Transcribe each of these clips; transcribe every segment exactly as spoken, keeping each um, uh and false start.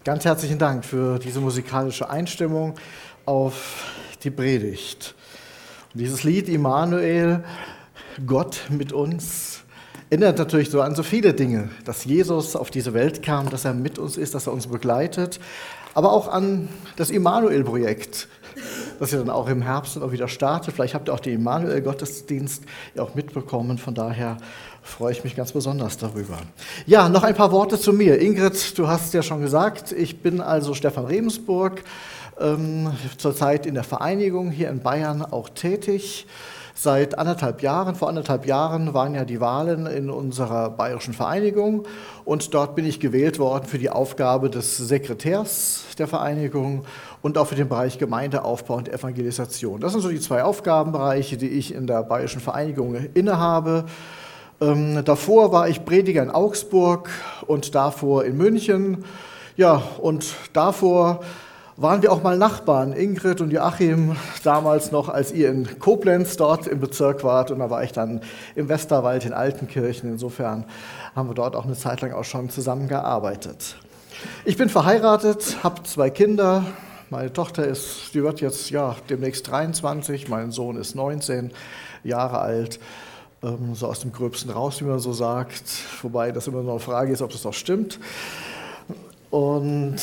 Ganz herzlichen Dank für diese musikalische Einstimmung auf die Predigt. Und dieses Lied Immanuel, Gott mit uns, erinnert natürlich so an so viele Dinge, dass Jesus auf diese Welt kam, dass er mit uns ist, dass er uns begleitet, aber auch an das Immanuel-Projekt, das ja dann auch im Herbst auch wieder startet. Vielleicht habt ihr auch den Immanuel-Gottesdienst ja auch mitbekommen, von daher freue ich mich ganz besonders darüber. Ja, noch ein paar Worte zu mir. Ingrid, du hast ja schon gesagt, ich bin also Stefan Rebensburg, ähm, zurzeit in der Vereinigung hier in Bayern auch tätig. Seit anderthalb Jahren, vor anderthalb Jahren waren ja die Wahlen in unserer bayerischen Vereinigung und dort bin ich gewählt worden für die Aufgabe des Sekretärs der Vereinigung und auch für den Bereich Gemeindeaufbau und Evangelisation. Das sind so die zwei Aufgabenbereiche, die ich in der bayerischen Vereinigung innehabe. Ähm, davor war ich Prediger in Augsburg und davor in München. Ja, und davor waren wir auch mal Nachbarn, Ingrid und Joachim, damals noch, als ihr in Koblenz dort im Bezirk wart. Und da war ich dann im Westerwald in Altenkirchen. Insofern haben wir dort auch eine Zeit lang auch schon zusammengearbeitet. Ich bin verheiratet, habe zwei Kinder. Meine Tochter ist, die wird jetzt ja demnächst dreiundzwanzig, mein Sohn ist neunzehn Jahre alt. So aus dem Gröbsten raus, wie man so sagt. Wobei das immer noch eine Frage ist, ob das auch stimmt. Und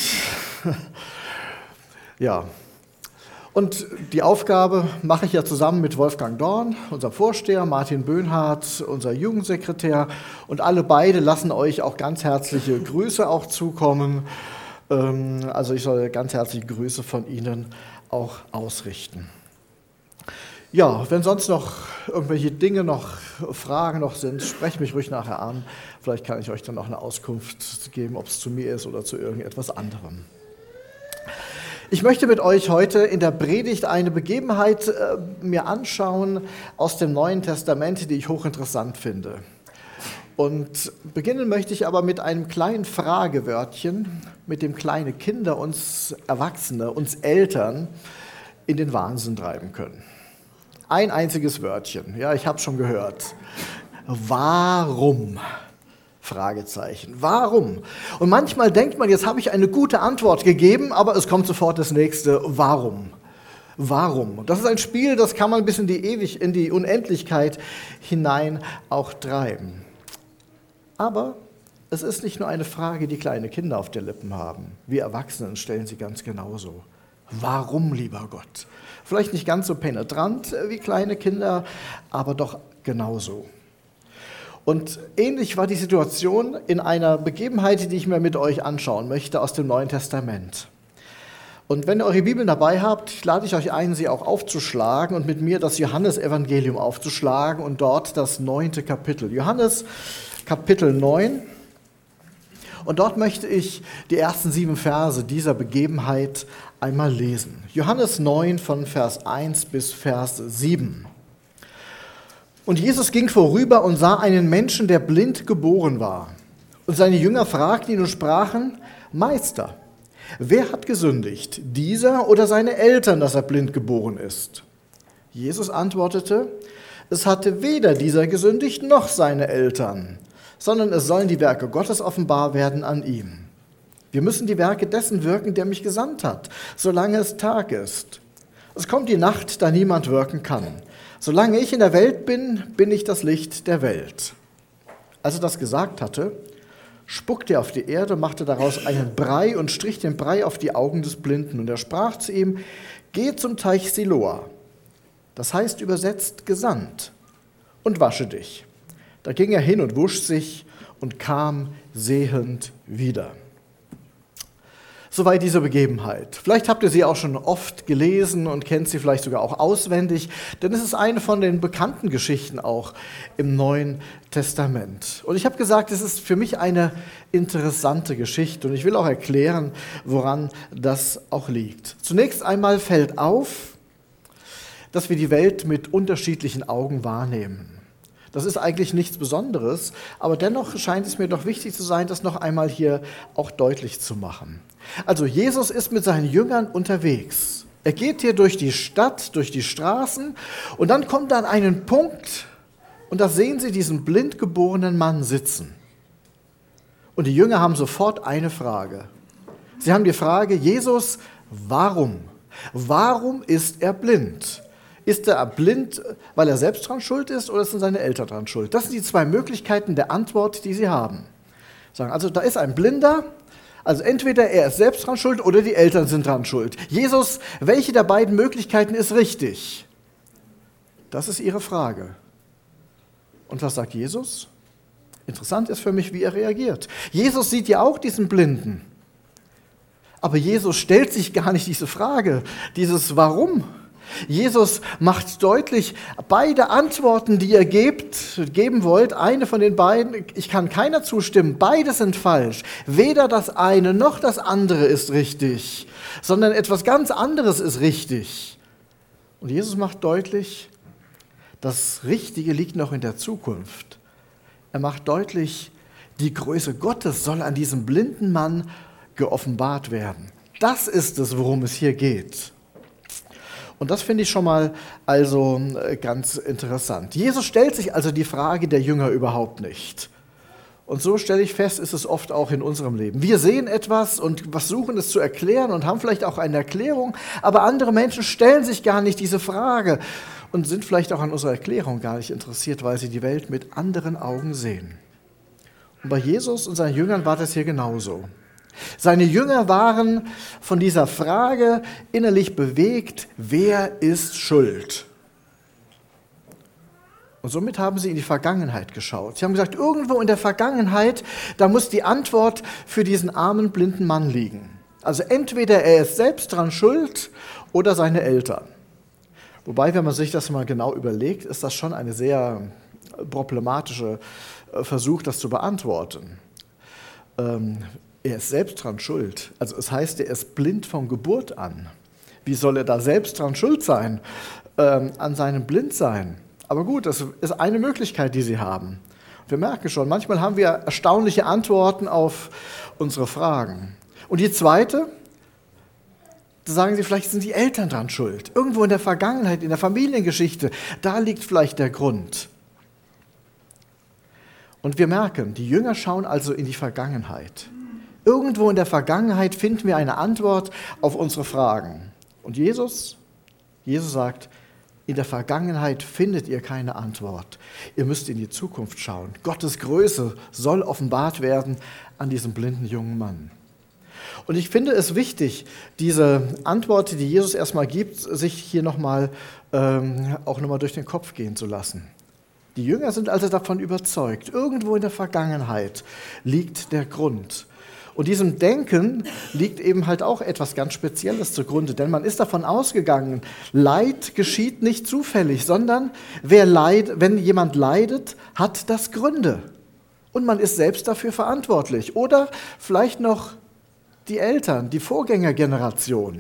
ja, und die Aufgabe mache ich ja zusammen mit Wolfgang Dorn, unserem Vorsteher, Martin Böhnhardt, unser Jugendsekretär. Und alle beide lassen euch auch ganz herzliche Grüße auch zukommen. Also ich soll ganz herzliche Grüße von Ihnen auch ausrichten. Ja, wenn sonst noch irgendwelche Dinge, noch Fragen noch sind, sprecht mich ruhig nachher an. Vielleicht kann ich euch dann auch eine Auskunft geben, ob es zu mir ist oder zu irgendetwas anderem. Ich möchte mit euch heute in der Predigt eine Begebenheit äh, mir anschauen aus dem Neuen Testament, die ich hochinteressant finde. Und beginnen möchte ich aber mit einem kleinen Fragewörtchen, mit dem kleine Kinder, uns Erwachsene, uns Eltern in den Wahnsinn treiben können. Ein einziges Wörtchen, ja, ich habe es schon gehört. Warum? Fragezeichen. Warum? Und manchmal denkt man, jetzt habe ich eine gute Antwort gegeben, aber es kommt sofort das nächste. Warum? Warum? Das ist ein Spiel, das kann man bis in die Ewig, in die Unendlichkeit hinein auch treiben. Aber es ist nicht nur eine Frage, die kleine Kinder auf den Lippen haben. Wir Erwachsenen stellen sie ganz genauso. Warum, lieber Gott? Vielleicht nicht ganz so penetrant wie kleine Kinder, aber doch genauso. Und ähnlich war die Situation in einer Begebenheit, die ich mir mit euch anschauen möchte aus dem Neuen Testament. Und wenn ihr eure Bibeln dabei habt, lade ich euch ein, sie auch aufzuschlagen und mit mir das Johannesevangelium aufzuschlagen und dort das neunte Kapitel. Johannes Kapitel neun. Und dort möchte ich die ersten sieben Verse dieser Begebenheit einmal lesen. Johannes neun von Vers eins bis Vers sieben. Und Jesus ging vorüber und sah einen Menschen, der blind geboren war. Und seine Jünger fragten ihn und sprachen: Meister, wer hat gesündigt, dieser oder seine Eltern, dass er blind geboren ist? Jesus antwortete: Es hatte weder dieser gesündigt noch seine Eltern, sondern es sollen die Werke Gottes offenbar werden an ihm. Wir müssen die Werke dessen wirken, der mich gesandt hat, solange es Tag ist. Es kommt die Nacht, da niemand wirken kann. Solange ich in der Welt bin, bin ich das Licht der Welt. Als er das gesagt hatte, spuckte er auf die Erde, machte daraus einen Brei und strich den Brei auf die Augen des Blinden. Und er sprach zu ihm: Geh zum Teich Siloa, das heißt übersetzt gesandt, und wasche dich. Da ging er hin und wusch sich und kam sehend wieder. Soweit diese Begebenheit. Vielleicht habt ihr sie auch schon oft gelesen und kennt sie vielleicht sogar auch auswendig, denn es ist eine von den bekannten Geschichten auch im Neuen Testament. Und ich habe gesagt, es ist für mich eine interessante Geschichte und ich will auch erklären, woran das auch liegt. Zunächst einmal fällt auf, dass wir die Welt mit unterschiedlichen Augen wahrnehmen. Das ist eigentlich nichts Besonderes, aber dennoch scheint es mir doch wichtig zu sein, das noch einmal hier auch deutlich zu machen. Also Jesus ist mit seinen Jüngern unterwegs. Er geht hier durch die Stadt, durch die Straßen und dann kommt er an einen Punkt und da sehen sie diesen blind geborenen Mann sitzen. Und die Jünger haben sofort eine Frage. Sie haben die Frage, Jesus, warum? Warum ist er blind? Ist er blind, weil er selbst dran schuld ist, oder sind seine Eltern dran schuld? Das sind die zwei Möglichkeiten der Antwort, die sie haben. Sagen, also da ist ein Blinder, also entweder er ist selbst dran schuld oder die Eltern sind dran schuld. Jesus, welche der beiden Möglichkeiten ist richtig? Das ist ihre Frage. Und was sagt Jesus? Interessant ist für mich, wie er reagiert. Jesus sieht ja auch diesen Blinden. Aber Jesus stellt sich gar nicht diese Frage, dieses Warum. Jesus macht deutlich, beide Antworten, die ihr gebt, geben wollt, eine von den beiden, ich kann keiner zustimmen, beide sind falsch. Weder das eine noch das andere ist richtig, sondern etwas ganz anderes ist richtig. Und Jesus macht deutlich, das Richtige liegt noch in der Zukunft. Er macht deutlich, die Größe Gottes soll an diesem blinden Mann geoffenbart werden. Das ist es, worum es hier geht. Und das finde ich schon mal also ganz interessant. Jesus stellt sich also die Frage der Jünger überhaupt nicht. Und so stelle ich fest, ist es oft auch in unserem Leben. Wir sehen etwas und versuchen es zu erklären und haben vielleicht auch eine Erklärung, aber andere Menschen stellen sich gar nicht diese Frage und sind vielleicht auch an unserer Erklärung gar nicht interessiert, weil sie die Welt mit anderen Augen sehen. Und bei Jesus und seinen Jüngern war das hier genauso. Seine Jünger waren von dieser Frage innerlich bewegt, wer ist schuld? Und somit haben sie in die Vergangenheit geschaut. Sie haben gesagt, irgendwo in der Vergangenheit, da muss die Antwort für diesen armen, blinden Mann liegen. Also entweder er ist selbst dran schuld oder seine Eltern. Wobei, wenn man sich das mal genau überlegt, ist das schon eine sehr problematische Versuch, das zu beantworten. Ähm, Er ist selbst dran schuld. Also es heißt, er ist blind von Geburt an. Wie soll er da selbst dran schuld sein, ähm, an seinem Blindsein? Aber gut, das ist eine Möglichkeit, die sie haben. Wir merken schon, manchmal haben wir erstaunliche Antworten auf unsere Fragen. Und die zweite, da sagen sie, vielleicht sind die Eltern dran schuld. Irgendwo in der Vergangenheit, in der Familiengeschichte, da liegt vielleicht der Grund. Und wir merken, die Jünger schauen also in die Vergangenheit. Irgendwo in der Vergangenheit finden wir eine Antwort auf unsere Fragen. Und Jesus, Jesus sagt, in der Vergangenheit findet ihr keine Antwort. Ihr müsst in die Zukunft schauen. Gottes Größe soll offenbart werden an diesem blinden jungen Mann. Und ich finde es wichtig, diese Antwort, die Jesus erstmal gibt, sich hier nochmal ähm, auch nochmal durch den Kopf gehen zu lassen. Die Jünger sind also davon überzeugt, irgendwo in der Vergangenheit liegt der Grund. Und diesem Denken liegt eben halt auch etwas ganz Spezielles zugrunde, denn man ist davon ausgegangen, Leid geschieht nicht zufällig, sondern wer leid, wenn jemand leidet, hat das Gründe. Und man ist selbst dafür verantwortlich. Oder vielleicht noch die Eltern, die Vorgängergeneration.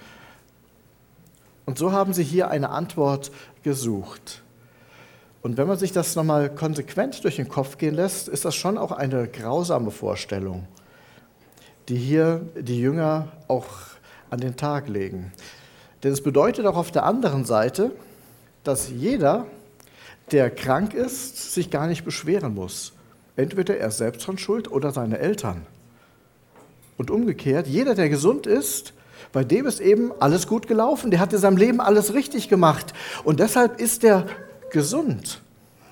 Und so haben sie hier eine Antwort gesucht. Und wenn man sich das nochmal konsequent durch den Kopf gehen lässt, ist das schon auch eine grausame Vorstellung, die hier die Jünger auch an den Tag legen. Denn es bedeutet auch auf der anderen Seite, dass jeder, der krank ist, sich gar nicht beschweren muss. Entweder er ist selbst dran schuld oder seine Eltern. Und umgekehrt, jeder, der gesund ist, bei dem ist eben alles gut gelaufen. Der hat in seinem Leben alles richtig gemacht. Und deshalb ist er gesund.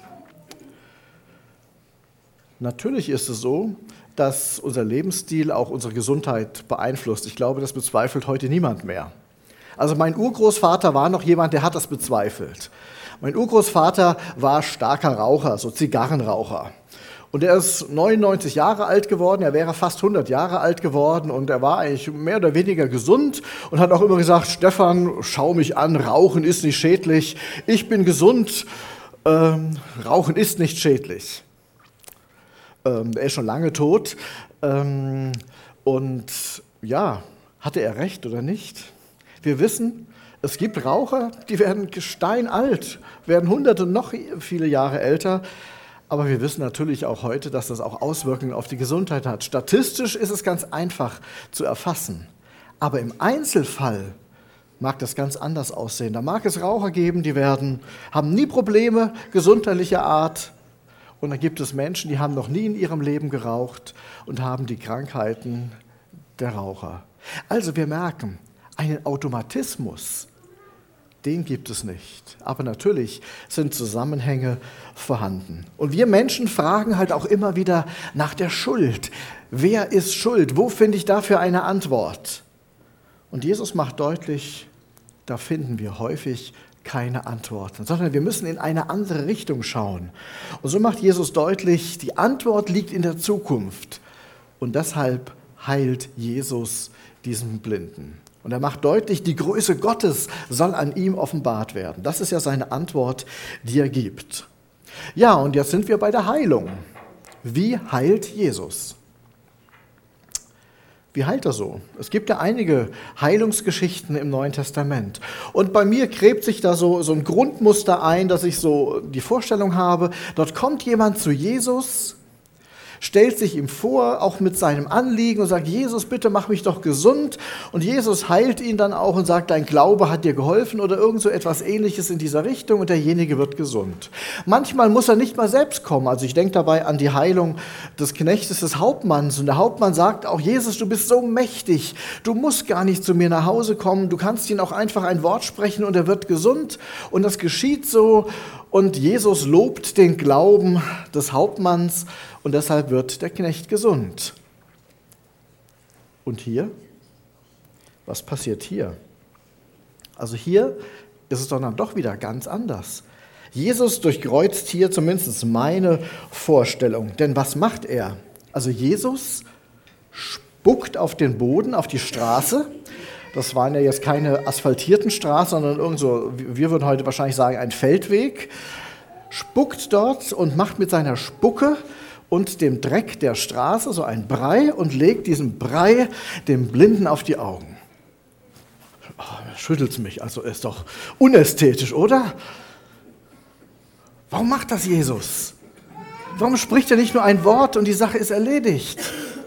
Natürlich ist es so, dass unser Lebensstil auch unsere Gesundheit beeinflusst. Ich glaube, das bezweifelt heute niemand mehr. Also mein Urgroßvater war noch jemand, der hat das bezweifelt. Mein Urgroßvater war starker Raucher, so Zigarrenraucher. Und er ist neunundneunzig Jahre alt geworden, er wäre fast hundert Jahre alt geworden und er war eigentlich mehr oder weniger gesund und hat auch immer gesagt, Stefan, schau mich an, Rauchen ist nicht schädlich, ich bin gesund, ähm, Rauchen ist nicht schädlich. Ähm, er ist schon lange tot ähm, und ja, hatte er recht oder nicht? Wir wissen, es gibt Raucher, die werden steinalt, werden hunderte noch viele Jahre älter. Aber wir wissen natürlich auch heute, dass das auch Auswirkungen auf die Gesundheit hat. Statistisch ist es ganz einfach zu erfassen. Aber im Einzelfall mag das ganz anders aussehen. Da mag es Raucher geben, die werden, haben nie Probleme gesundheitlicher Art. Und dann gibt es Menschen, die haben noch nie in ihrem Leben geraucht und haben die Krankheiten, der Raucher. Also wir merken, einen Automatismus, den gibt es nicht. Aber natürlich sind Zusammenhänge vorhanden. Und wir Menschen fragen halt auch immer wieder nach der Schuld. Wer ist schuld? Wo finde ich dafür eine Antwort? Und Jesus macht deutlich, da finden wir häufig keine Antworten, sondern wir müssen in eine andere Richtung schauen. Und so macht Jesus deutlich, die Antwort liegt in der Zukunft. Und deshalb heilt Jesus diesen Blinden. Und er macht deutlich, die Größe Gottes soll an ihm offenbart werden. Das ist ja seine Antwort, die er gibt. Ja, und jetzt sind wir bei der Heilung. Wie heilt Jesus? Wie heilt er so? Es gibt ja einige Heilungsgeschichten im Neuen Testament. Und bei mir gräbt sich da so, so ein Grundmuster ein, dass ich so die Vorstellung habe, dort kommt jemand zu Jesus, stellt sich ihm vor, auch mit seinem Anliegen und sagt, Jesus, bitte mach mich doch gesund. Und Jesus heilt ihn dann auch und sagt, dein Glaube hat dir geholfen oder irgend so etwas Ähnliches in dieser Richtung und derjenige wird gesund. Manchmal muss er nicht mal selbst kommen. Also ich denke dabei an die Heilung des Knechtes des Hauptmanns. Und der Hauptmann sagt auch, Jesus, du bist so mächtig, du musst gar nicht zu mir nach Hause kommen, du kannst ihn auch einfach ein Wort sprechen und er wird gesund. Und das geschieht so. Und Jesus lobt den Glauben des Hauptmanns und deshalb wird der Knecht gesund. Und hier? Was passiert hier? Also hier ist es dann doch wieder ganz anders. Jesus durchkreuzt hier zumindest meine Vorstellung. Denn was macht er? Also Jesus spuckt auf den Boden, auf die Straße. Das waren ja jetzt keine asphaltierten Straßen, sondern irgend so, wir würden heute wahrscheinlich sagen, ein Feldweg. Spuckt dort und macht mit seiner Spucke und dem Dreck der Straße so ein Brei und legt diesen Brei dem Blinden auf die Augen. Oh, schüttelt es mich, also ist doch unästhetisch, oder? Warum macht das Jesus? Warum spricht er nicht nur ein Wort und die Sache ist erledigt?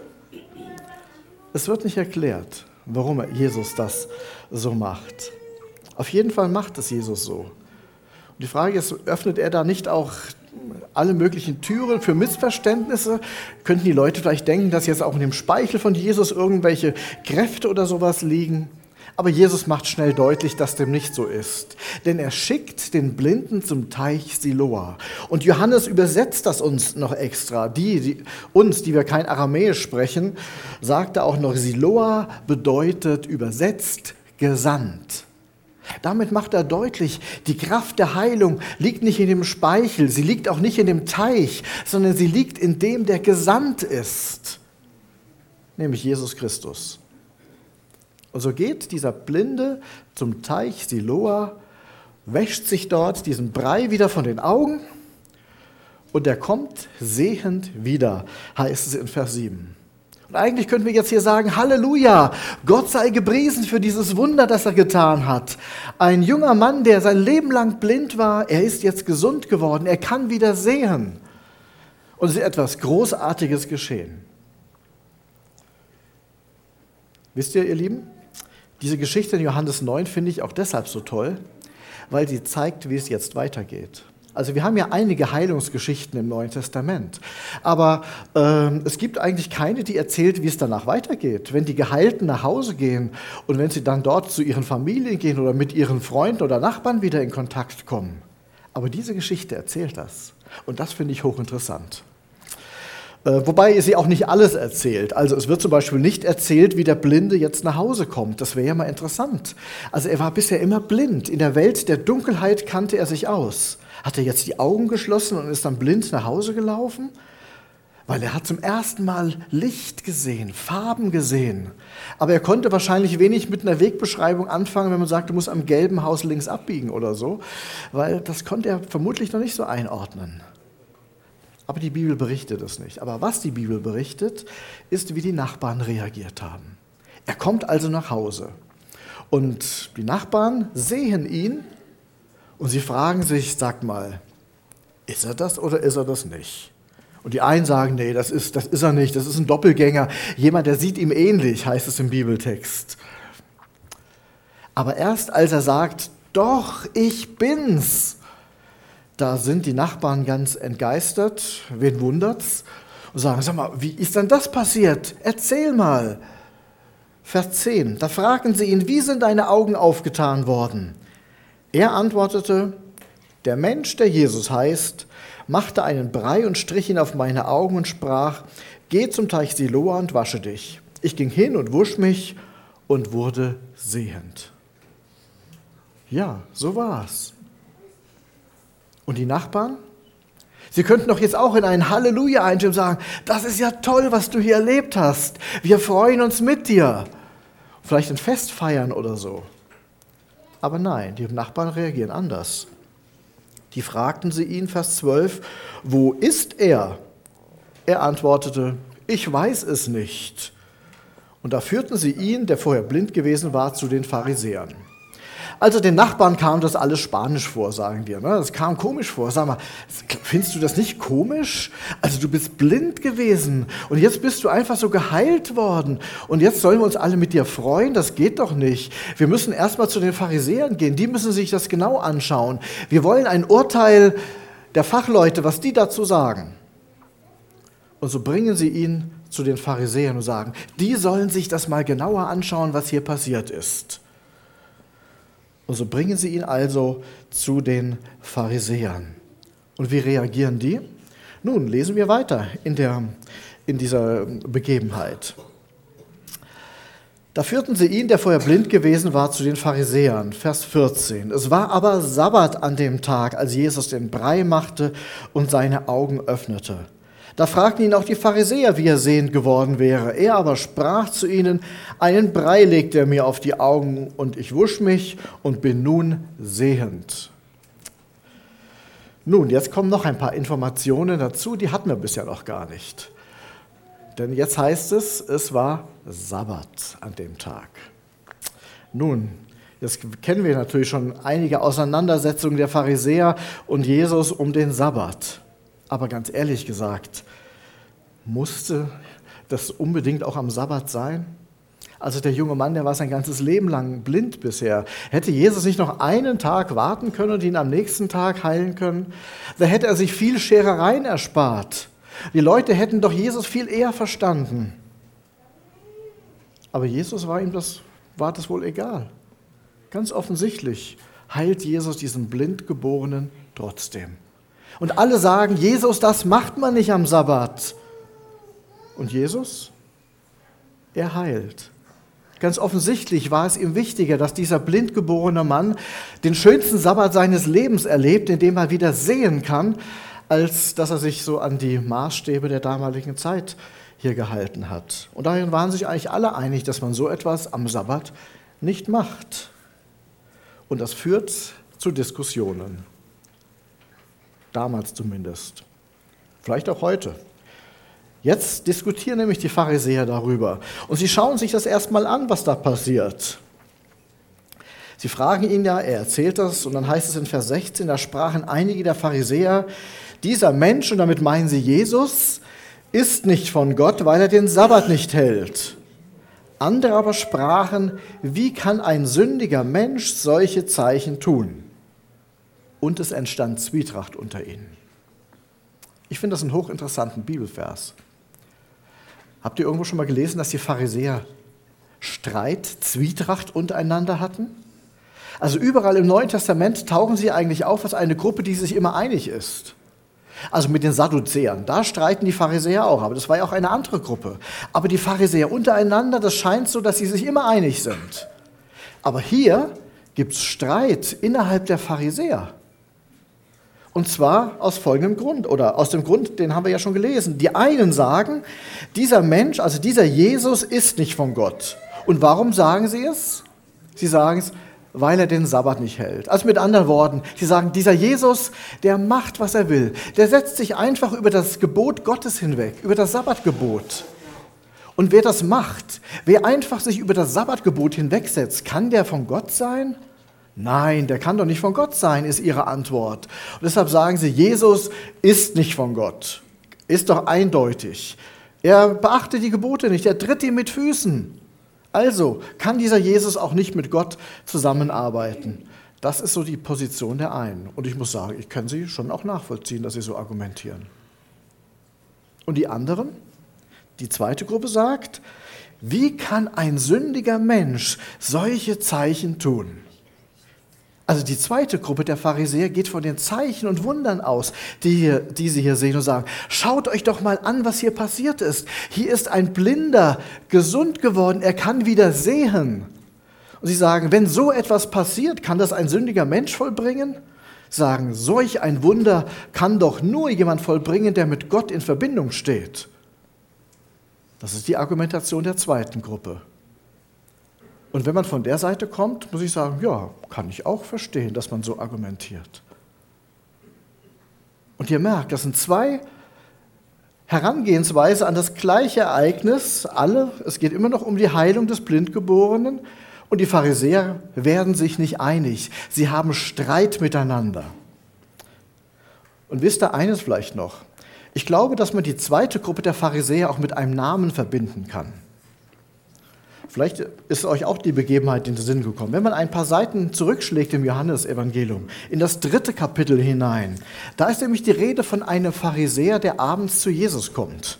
Es wird nicht erklärt, warum Jesus das so macht. Auf jeden Fall macht es Jesus so. Und die Frage ist, öffnet er da nicht auch alle möglichen Türen für Missverständnisse? Könnten die Leute vielleicht denken, dass jetzt auch in dem Speichel von Jesus irgendwelche Kräfte oder sowas liegen? Aber Jesus macht schnell deutlich, dass dem nicht so ist. Denn er schickt den Blinden zum Teich Siloa. Und Johannes übersetzt das uns noch extra. Die, die uns, die wir kein Aramäisch sprechen, sagte auch noch, Siloa bedeutet übersetzt gesandt. Damit macht er deutlich, die Kraft der Heilung liegt nicht in dem Speichel, sie liegt auch nicht in dem Teich, sondern sie liegt in dem, der gesandt ist, nämlich Jesus Christus. Und so geht dieser Blinde zum Teich Siloa, wäscht sich dort diesen Brei wieder von den Augen und er kommt sehend wieder, heißt es in Vers sieben. Und eigentlich könnten wir jetzt hier sagen, Halleluja, Gott sei gepriesen für dieses Wunder, das er getan hat. Ein junger Mann, der sein Leben lang blind war, er ist jetzt gesund geworden, er kann wieder sehen. Und es ist etwas Großartiges geschehen. Wisst ihr, ihr Lieben, diese Geschichte in Johannes neun finde ich auch deshalb so toll, weil sie zeigt, wie es jetzt weitergeht. Also wir haben ja einige Heilungsgeschichten im Neuen Testament, aber ähm, es gibt eigentlich keine, die erzählt, wie es danach weitergeht. Wenn die Geheilten nach Hause gehen und wenn sie dann dort zu ihren Familien gehen oder mit ihren Freunden oder Nachbarn wieder in Kontakt kommen. Aber diese Geschichte erzählt das und das finde ich hochinteressant. Äh, wobei sie auch nicht alles erzählt. Also es wird zum Beispiel nicht erzählt, wie der Blinde jetzt nach Hause kommt. Das wäre ja mal interessant. Also er war bisher immer blind. In der Welt der Dunkelheit kannte er sich aus. Hat er jetzt die Augen geschlossen und ist dann blind nach Hause gelaufen? Weil er hat zum ersten Mal Licht gesehen, Farben gesehen. Aber er konnte wahrscheinlich wenig mit einer Wegbeschreibung anfangen, wenn man sagt, du musst am gelben Haus links abbiegen oder so. Weil das konnte er vermutlich noch nicht so einordnen. Aber die Bibel berichtet es nicht. Aber was die Bibel berichtet, ist, wie die Nachbarn reagiert haben. Er kommt also nach Hause. Und die Nachbarn sehen ihn und sie fragen sich, sag mal, ist er das oder ist er das nicht? Und die einen sagen, nee, das ist, das ist er nicht, das ist ein Doppelgänger. Jemand, der sieht ihm ähnlich, heißt es im Bibeltext. Aber erst als er sagt, doch, ich bin's, da sind die Nachbarn ganz entgeistert, wen wundert's? Und sagen, sag mal, wie ist denn das passiert? Erzähl mal. Vers zehn, da fragten sie ihn, wie sind deine Augen aufgetan worden? Er antwortete, der Mensch, der Jesus heißt, machte einen Brei und strich ihn auf meine Augen und sprach, geh zum Teich Siloa und wasche dich. Ich ging hin und wusch mich und wurde sehend. Ja, so war's. Und die Nachbarn? Sie könnten doch jetzt auch in ein Halleluja einstimmen und sagen, das ist ja toll, was du hier erlebt hast. Wir freuen uns mit dir. Vielleicht ein Fest feiern oder so. Aber nein, die Nachbarn reagieren anders. Die fragten sie ihn, Vers zwölf, wo ist er? Er antwortete, ich weiß es nicht. Und da führten sie ihn, der vorher blind gewesen war, zu den Pharisäern. Also den Nachbarn kam das alles spanisch vor, sagen wir. Das kam komisch vor. Sag mal, findest du das nicht komisch? Also du bist blind gewesen und jetzt bist du einfach so geheilt worden. Und jetzt sollen wir uns alle mit dir freuen? Das geht doch nicht. Wir müssen erstmal zu den Pharisäern gehen. Die müssen sich das genau anschauen. Wir wollen ein Urteil der Fachleute, was die dazu sagen. Und so bringen sie ihn zu den Pharisäern und sagen, die sollen sich das mal genauer anschauen, was hier passiert ist. Und so bringen sie ihn also zu den Pharisäern. Und wie reagieren die? Nun, lesen wir weiter in, der, in dieser Begebenheit. Da führten sie ihn, der vorher blind gewesen war, zu den Pharisäern. Vers vierzehn. Es war aber Sabbat an dem Tag, als Jesus den Brei machte und seine Augen öffnete. Da fragten ihn auch die Pharisäer, wie er sehend geworden wäre. Er aber sprach zu ihnen, einen Brei legt er mir auf die Augen und ich wusch mich und bin nun sehend. Nun, jetzt kommen noch ein paar Informationen dazu, die hatten wir bisher noch gar nicht. Denn jetzt heißt es, es war Sabbat an dem Tag. Nun, jetzt kennen wir natürlich schon einige Auseinandersetzungen der Pharisäer und Jesus um den Sabbat. Aber ganz ehrlich gesagt, musste das unbedingt auch am Sabbat sein? Also der junge Mann, der war sein ganzes Leben lang blind bisher. Hätte Jesus nicht noch einen Tag warten können und ihn am nächsten Tag heilen können? Da hätte er sich viel Scherereien erspart. Die Leute hätten doch Jesus viel eher verstanden. Aber Jesus war ihm das, war das wohl egal. Ganz offensichtlich heilt Jesus diesen Blindgeborenen trotzdem. Und alle sagen, Jesus, das macht man nicht am Sabbat. Und Jesus, er heilt. Ganz offensichtlich war es ihm wichtiger, dass dieser blindgeborene Mann den schönsten Sabbat seines Lebens erlebt, in dem er wieder sehen kann, als dass er sich so an die Maßstäbe der damaligen Zeit hier gehalten hat. Und darin waren sich eigentlich alle einig, dass man so etwas am Sabbat nicht macht. Und das führt zu Diskussionen. Damals zumindest. Vielleicht auch heute. Jetzt diskutieren nämlich die Pharisäer darüber. Und sie schauen sich das erstmal an, was da passiert. Sie fragen ihn ja, er erzählt das, und dann heißt es in Vers sechzehn, da sprachen einige der Pharisäer, dieser Mensch, und damit meinen sie Jesus, ist nicht von Gott, weil er den Sabbat nicht hält. Andere aber sprachen, wie kann ein sündiger Mensch solche Zeichen tun? Und es entstand Zwietracht unter ihnen. Ich finde das einen hochinteressanten Bibelvers. Habt ihr irgendwo schon mal gelesen, dass die Pharisäer Streit, Zwietracht untereinander hatten? Also überall im Neuen Testament tauchen sie eigentlich auf als eine Gruppe, die sich immer einig ist. Also mit den Sadduzäern, da streiten die Pharisäer auch, aber das war ja auch eine andere Gruppe. Aber die Pharisäer untereinander, das scheint so, dass sie sich immer einig sind. Aber hier gibt es Streit innerhalb der Pharisäer. Und zwar aus folgendem Grund, oder aus dem Grund, den haben wir ja schon gelesen. Die einen sagen, dieser Mensch, also dieser Jesus ist nicht von Gott. Und warum sagen sie es? Sie sagen es, weil er den Sabbat nicht hält. Also mit anderen Worten, sie sagen, dieser Jesus, der macht, was er will. Der setzt sich einfach über das Gebot Gottes hinweg, über das Sabbatgebot. Und wer das macht, wer einfach sich über das Sabbatgebot hinwegsetzt, kann der von Gott sein? Nein, der kann doch nicht von Gott sein, ist ihre Antwort. Und deshalb sagen sie, Jesus ist nicht von Gott. Ist doch eindeutig. Er beachtet die Gebote nicht, er tritt ihm mit Füßen. Also kann dieser Jesus auch nicht mit Gott zusammenarbeiten. Das ist so die Position der einen. Und ich muss sagen, ich kann sie schon auch nachvollziehen, dass sie so argumentieren. Und die anderen? Die zweite Gruppe sagt, Wie kann ein sündiger Mensch solche Zeichen tun? Also die zweite Gruppe der Pharisäer geht von den Zeichen und Wundern aus, die, hier, die sie hier sehen und sagen, schaut euch doch mal an, was hier passiert ist. Hier ist ein Blinder gesund geworden, er kann wieder sehen. Und sie sagen, wenn so etwas passiert, kann das ein sündiger Mensch vollbringen? Sagen, solch ein Wunder kann doch nur jemand vollbringen, der mit Gott in Verbindung steht. Das ist die Argumentation der zweiten Gruppe. Und wenn man von der Seite kommt, muss ich sagen, ja, kann ich auch verstehen, dass man so argumentiert. Und ihr merkt, das sind zwei Herangehensweisen an das gleiche Ereignis. Alle, es geht immer noch um die Heilung des Blindgeborenen. Und die Pharisäer werden sich nicht einig. Sie haben Streit miteinander. Und wisst ihr eines vielleicht noch? Ich glaube, dass man die zweite Gruppe der Pharisäer auch mit einem Namen verbinden kann. Vielleicht ist euch auch die Begebenheit in den Sinn gekommen. Wenn man ein paar Seiten zurückschlägt im Johannesevangelium, in das dritte Kapitel hinein, da ist nämlich die Rede von einem Pharisäer, der abends zu Jesus kommt.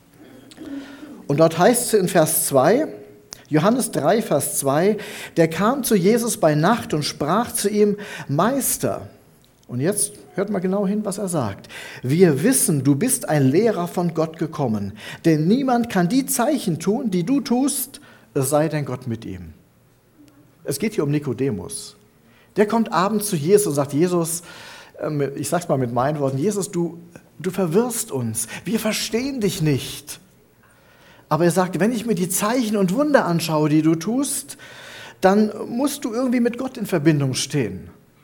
Und dort heißt es in Vers zwei, Johannes drei, Vers zwei, der kam zu Jesus bei Nacht und sprach zu ihm, Meister. Und jetzt hört mal genau hin, was er sagt. Wir wissen, du bist ein Lehrer von Gott gekommen, denn niemand kann die Zeichen tun, die du tust, es sei denn Gott mit ihm. Es geht hier um Nikodemus. Der kommt abends zu Jesus und sagt, Jesus, ich sag's mal mit meinen Worten, Jesus, du, du verwirrst uns, wir verstehen dich nicht. Aber er sagt, wenn ich mir die Zeichen und Wunder anschaue, die du tust, dann musst du irgendwie mit Gott in Verbindung stehen.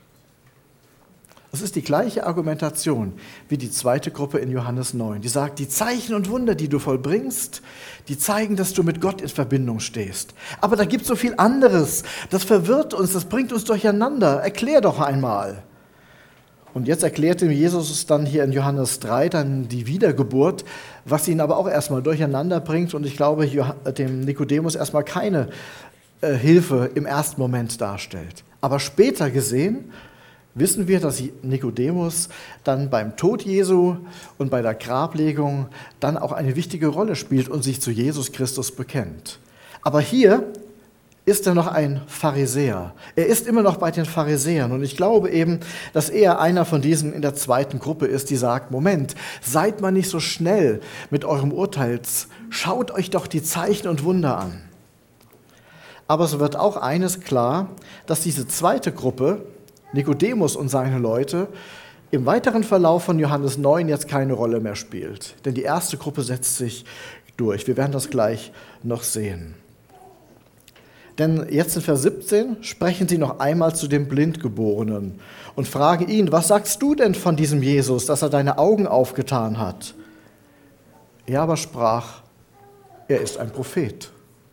Das ist die gleiche Argumentation wie die zweite Gruppe in Johannes neun. Die sagt, die Zeichen und Wunder, die du vollbringst, die zeigen, dass du mit Gott in Verbindung stehst. Aber da gibt es so viel anderes. Das verwirrt uns, das bringt uns durcheinander. Erklär doch einmal. Und jetzt erklärt ihm Jesus dann hier in Johannes drei dann die Wiedergeburt, was ihn aber auch erstmal durcheinander bringt und ich glaube, dem Nikodemus erstmal keine äh, Hilfe im ersten Moment darstellt. Aber später gesehen wissen wir, dass Nikodemus dann beim Tod Jesu und bei der Grablegung dann auch eine wichtige Rolle spielt und sich zu Jesus Christus bekennt. Aber hier ist er noch ein Pharisäer. Er ist immer noch bei den Pharisäern. Und ich glaube eben, dass er einer von diesen in der zweiten Gruppe ist, die sagt, Moment, seid mal nicht so schnell mit eurem Urteil. Schaut euch doch die Zeichen und Wunder an. Aber es wird auch eines klar, dass diese zweite Gruppe, Nikodemus und seine Leute, im weiteren Verlauf von Johannes neun jetzt keine Rolle mehr spielt. Denn die erste Gruppe setzt sich durch. Wir werden das gleich noch sehen. Denn jetzt in Vers siebzehn sprechen sie noch einmal zu dem Blindgeborenen und fragen ihn, was sagst du denn von diesem Jesus, dass er deine Augen aufgetan hat? Er aber sprach, er ist ein Prophet.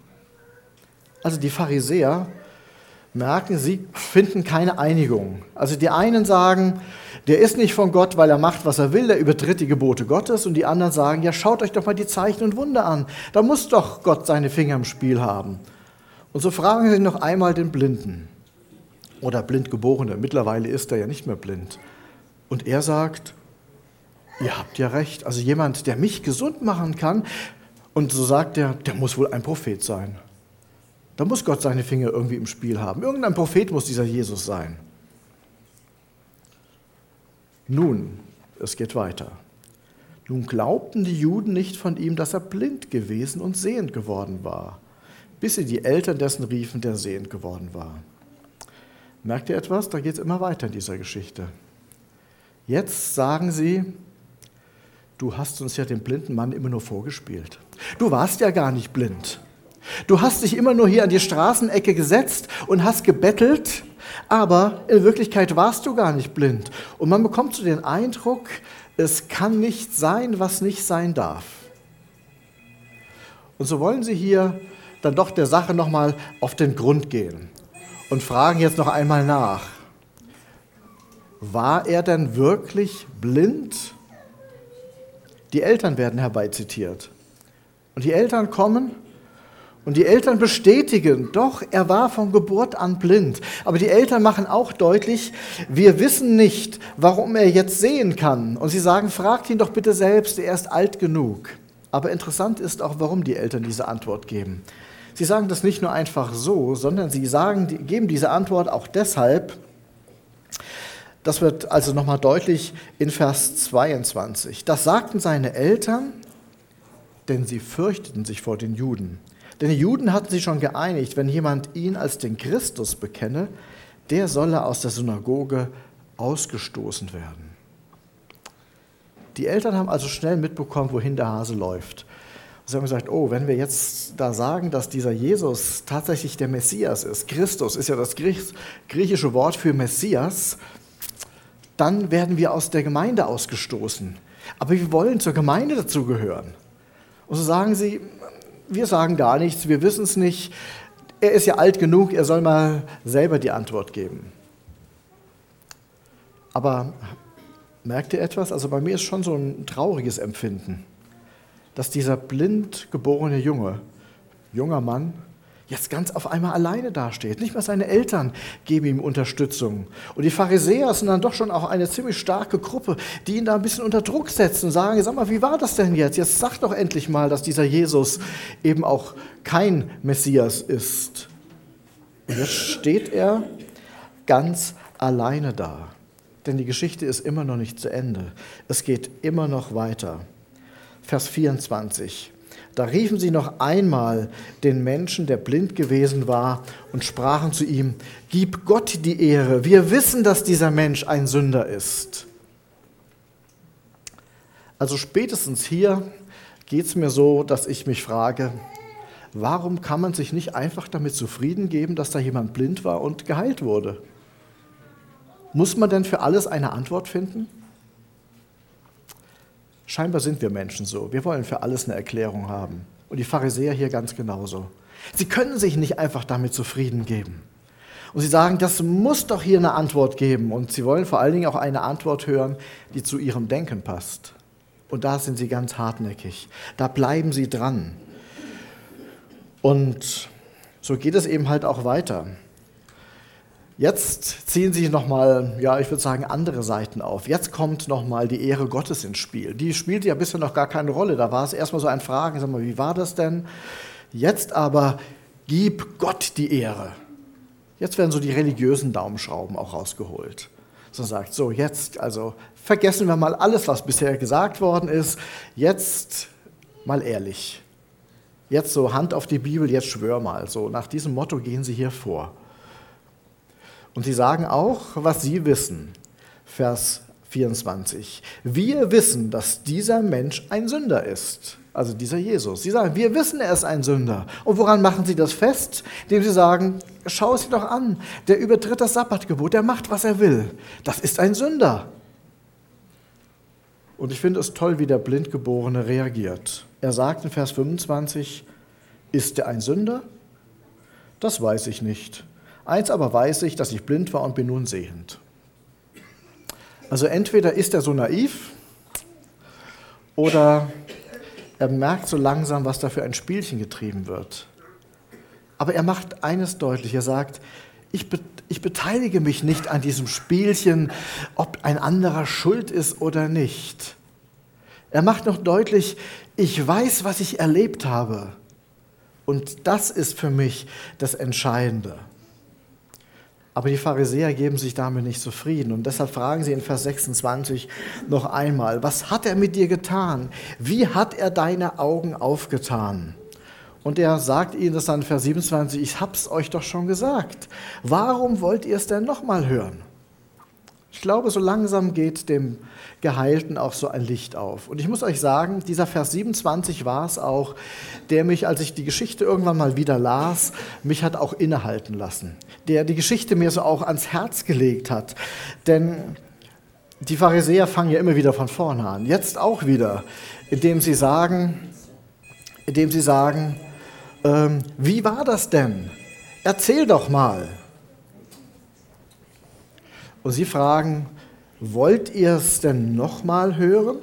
Also die Pharisäer merken, sie finden keine Einigung. Also die einen sagen, der ist nicht von Gott, weil er macht, was er will, der übertritt die Gebote Gottes. Und die anderen sagen, ja, schaut euch doch mal die Zeichen und Wunder an. Da muss doch Gott seine Finger im Spiel haben. Und so fragen sie noch einmal den Blinden oder Blindgeborene. Mittlerweile ist er ja nicht mehr blind. Und er sagt, ihr habt ja recht. Also jemand, der mich gesund machen kann. Und so sagt er, der muss wohl ein Prophet sein. Da muss Gott seine Finger irgendwie im Spiel haben. Irgendein Prophet muss dieser Jesus sein. Nun, es geht weiter. Nun glaubten die Juden nicht von ihm, dass er blind gewesen und sehend geworden war, bis sie die Eltern dessen riefen, der sehend geworden war. Merkt ihr etwas? Da geht es immer weiter in dieser Geschichte. Jetzt sagen sie, du hast uns ja den blinden Mann immer nur vorgespielt. Du warst ja gar nicht blind. Du hast dich immer nur hier an die Straßenecke gesetzt und hast gebettelt, aber in Wirklichkeit warst du gar nicht blind. Und man bekommt so den Eindruck, es kann nicht sein, was nicht sein darf. Und so wollen sie hier dann doch der Sache nochmal auf den Grund gehen und fragen jetzt noch einmal nach. War er denn wirklich blind? Die Eltern werden herbeizitiert. Und die Eltern kommen und die Eltern bestätigen, doch, er war von Geburt an blind. Aber die Eltern machen auch deutlich, wir wissen nicht, warum er jetzt sehen kann. Und sie sagen, fragt ihn doch bitte selbst, er ist alt genug. Aber interessant ist auch, warum die Eltern diese Antwort geben. Sie sagen das nicht nur einfach so, sondern sie sagen, die, geben diese Antwort auch deshalb. Das wird also nochmal deutlich in Vers zweiundzwanzig. Das sagten seine Eltern, denn sie fürchteten sich vor den Juden. Denn die Juden hatten sich schon geeinigt, wenn jemand ihn als den Christus bekenne, der solle aus der Synagoge ausgestoßen werden. Die Eltern haben also schnell mitbekommen, wohin der Hase läuft. Sie haben gesagt, oh, wenn wir jetzt da sagen, dass dieser Jesus tatsächlich der Messias ist, Christus ist ja das griechische Wort für Messias, dann werden wir aus der Gemeinde ausgestoßen. Aber wir wollen zur Gemeinde dazugehören. Und so sagen sie, wir sagen gar nichts, wir wissen es nicht. Er ist ja alt genug, er soll mal selber die Antwort geben. Aber merkt ihr etwas? Also bei mir ist schon so ein trauriges Empfinden, dass dieser blind geborene Junge, junger Mann, jetzt ganz auf einmal alleine dasteht. Nicht mal seine Eltern geben ihm Unterstützung. Und die Pharisäer sind dann doch schon auch eine ziemlich starke Gruppe, die ihn da ein bisschen unter Druck setzen und sagen, sag mal, wie war das denn jetzt? Jetzt sag doch endlich mal, dass dieser Jesus eben auch kein Messias ist. Und jetzt steht er ganz alleine da. Denn die Geschichte ist immer noch nicht zu Ende. Es geht immer noch weiter. Vers vierundzwanzig. Da riefen sie noch einmal den Menschen, der blind gewesen war, und sprachen zu ihm, gib Gott die Ehre, wir wissen, dass dieser Mensch ein Sünder ist. Also spätestens hier geht es mir so, dass ich mich frage, warum kann man sich nicht einfach damit zufrieden geben, dass da jemand blind war und geheilt wurde? Muss man denn für alles eine Antwort finden? Scheinbar sind wir Menschen so. Wir wollen für alles eine Erklärung haben. Und die Pharisäer hier ganz genauso. Sie können sich nicht einfach damit zufrieden geben. Und sie sagen, das muss doch hier eine Antwort geben. Und sie wollen vor allen Dingen auch eine Antwort hören, die zu ihrem Denken passt. Und da sind sie ganz hartnäckig. Da bleiben sie dran. Und so geht es eben halt auch weiter. Jetzt ziehen sich nochmal, ja, ich würde sagen, andere Seiten auf. Jetzt kommt nochmal die Ehre Gottes ins Spiel. Die spielte ja bisher noch gar keine Rolle. Da war es erstmal so ein Fragen, sag mal, wie war das denn? Jetzt aber, gib Gott die Ehre. Jetzt werden so die religiösen Daumenschrauben auch rausgeholt. So sagt, so jetzt, also vergessen wir mal alles, was bisher gesagt worden ist. Jetzt mal ehrlich. Jetzt so Hand auf die Bibel, jetzt schwör mal. So nach diesem Motto gehen sie hier vor. Und sie sagen auch, was sie wissen. Vers vierundzwanzig. Wir wissen, dass dieser Mensch ein Sünder ist. Also dieser Jesus. Sie sagen, wir wissen, er ist ein Sünder. Und woran machen sie das fest? Indem sie sagen, schau es dir doch an. Der übertritt das Sabbatgebot, der macht, was er will. Das ist ein Sünder. Und ich finde es toll, wie der Blindgeborene reagiert. Er sagt in Vers fünfundzwanzig, ist er ein Sünder? Das weiß ich nicht. Eins aber weiß ich, dass ich blind war und bin nun sehend. Also entweder ist er so naiv oder er merkt so langsam, was da für ein Spielchen getrieben wird. Aber er macht eines deutlich, er sagt, ich, be- ich beteilige mich nicht an diesem Spielchen, ob ein anderer schuld ist oder nicht. Er macht noch deutlich, ich weiß, was ich erlebt habe. Und das ist für mich das Entscheidende. Aber die Pharisäer geben sich damit nicht zufrieden und deshalb fragen sie in Vers sechsundzwanzig noch einmal, was hat er mit dir getan? Wie hat er deine Augen aufgetan? Und er sagt ihnen das dann in Vers siebenundzwanzig, ich hab's euch doch schon gesagt. Warum wollt ihr es denn nochmal hören? Ich glaube, so langsam geht dem Geheilten auch so ein Licht auf. Und ich muss euch sagen, dieser Vers siebenundzwanzig war es auch, der mich, als ich die Geschichte irgendwann mal wieder las, mich hat auch innehalten lassen. Der die Geschichte mir so auch ans Herz gelegt hat. Denn die Pharisäer fangen ja immer wieder von vorne an. Jetzt auch wieder, indem sie sagen, indem sie sagen, ähm, wie war das denn? Erzähl doch mal. Und sie fragen, wollt ihr es denn nochmal hören?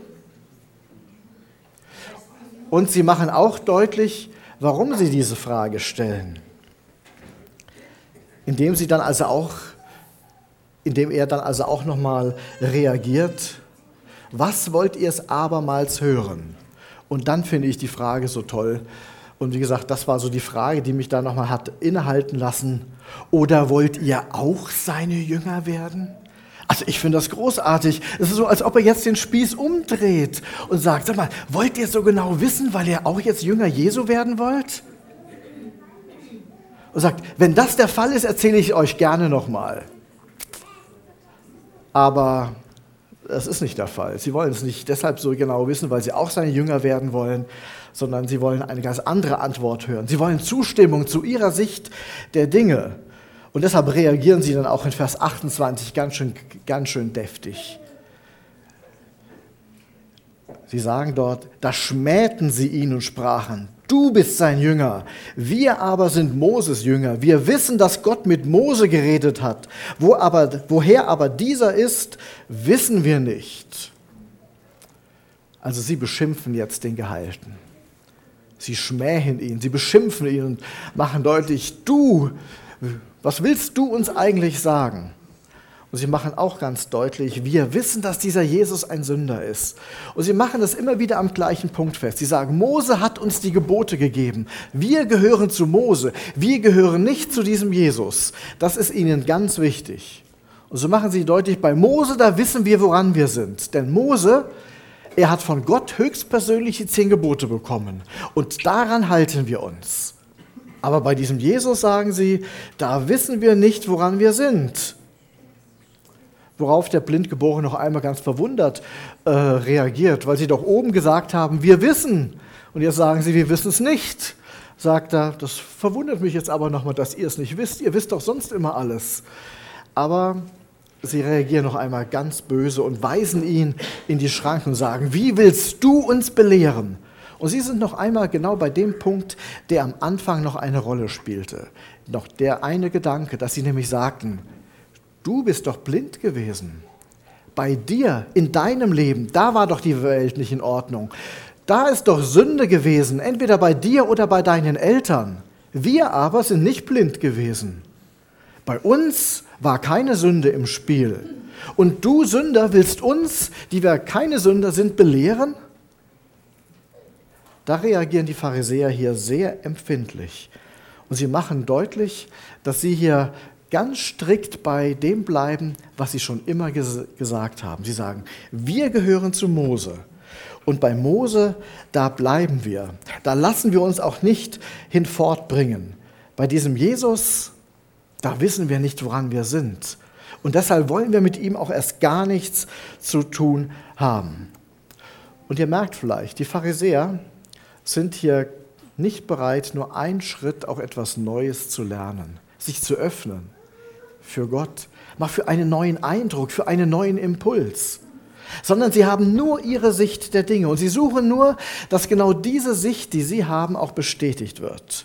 Und sie machen auch deutlich, warum sie diese Frage stellen. Indem sie dann also auch, indem er dann also auch nochmal reagiert, was wollt ihr es abermals hören? Und dann finde ich die Frage so toll. Und wie gesagt, das war so die Frage, die mich da nochmal hat innehalten lassen. Oder wollt ihr auch seine Jünger werden? Also ich finde das großartig. Es ist so, als ob er jetzt den Spieß umdreht und sagt, sag mal, wollt ihr so genau wissen, weil ihr auch jetzt Jünger Jesu werden wollt? Und sagt, wenn das der Fall ist, erzähle ich euch gerne nochmal. Aber das ist nicht der Fall. Sie wollen es nicht deshalb so genau wissen, weil sie auch seine Jünger werden wollen, sondern sie wollen eine ganz andere Antwort hören. Sie wollen Zustimmung zu ihrer Sicht der Dinge. Und deshalb reagieren sie dann auch in Vers achtundzwanzig ganz schön, ganz schön deftig. Sie sagen dort, da schmähten sie ihn und sprachen, du bist sein Jünger, wir aber sind Moses Jünger. Wir wissen, dass Gott mit Mose geredet hat. Wo aber, woher aber dieser ist, wissen wir nicht. Also sie beschimpfen jetzt den Geheilten. Sie schmähen ihn, sie beschimpfen ihn und machen deutlich, du, was willst du uns eigentlich sagen? Und sie machen auch ganz deutlich, wir wissen, dass dieser Jesus ein Sünder ist. Und sie machen das immer wieder am gleichen Punkt fest. Sie sagen, Mose hat uns die Gebote gegeben. Wir gehören zu Mose. Wir gehören nicht zu diesem Jesus. Das ist ihnen ganz wichtig. Und so machen sie deutlich, bei Mose, da wissen wir, woran wir sind. Denn Mose, er hat von Gott höchstpersönlich die zehn Gebote bekommen. Und daran halten wir uns. Aber bei diesem Jesus sagen sie, da wissen wir nicht, woran wir sind. Worauf der Blindgeborene noch einmal ganz verwundert äh, reagiert, weil sie doch oben gesagt haben, wir wissen. Und jetzt sagen sie, wir wissen es nicht. Sagt er, das verwundert mich jetzt aber nochmal, dass ihr es nicht wisst. Ihr wisst doch sonst immer alles. Aber sie reagieren noch einmal ganz böse und weisen ihn in die Schranken und sagen, wie willst du uns belehren? Und sie sind noch einmal genau bei dem Punkt, der am Anfang noch eine Rolle spielte. Noch der eine Gedanke, dass sie nämlich sagten, du bist doch blind gewesen. Bei dir, in deinem Leben, da war doch die Welt nicht in Ordnung. Da ist doch Sünde gewesen, entweder bei dir oder bei deinen Eltern. Wir aber sind nicht blind gewesen. Bei uns war keine Sünde im Spiel. Und du, Sünder, willst uns, die wir keine Sünder sind, belehren? Da reagieren die Pharisäer hier sehr empfindlich. Und sie machen deutlich, dass sie hier ganz strikt bei dem bleiben, was sie schon immer ges- gesagt haben. Sie sagen, wir gehören zu Mose. Und bei Mose, da bleiben wir. Da lassen wir uns auch nicht hinfortbringen. Bei diesem Jesus, da wissen wir nicht, woran wir sind. Und deshalb wollen wir mit ihm auch erst gar nichts zu tun haben. Und ihr merkt vielleicht, die Pharisäer sind hier nicht bereit, nur einen Schritt auch etwas Neues zu lernen, sich zu öffnen für Gott, mal für einen neuen Eindruck, für einen neuen Impuls, sondern sie haben nur ihre Sicht der Dinge und sie suchen nur, dass genau diese Sicht, die sie haben, auch bestätigt wird.